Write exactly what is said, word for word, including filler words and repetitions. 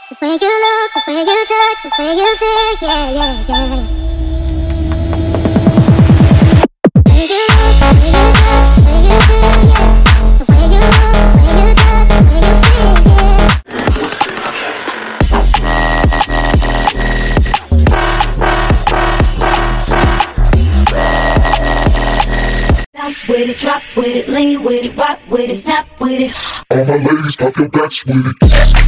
The way you look, the way you touch, the way you feel, yeah, yeah, yeah. The way you look, the way you touch, the way you feel, yeah. The way you look, the way you touch, the way you feel, yeah. Bounce with it, drop with it, lean with it, rock with it, snap with it. All my ladies, pop your backs with it.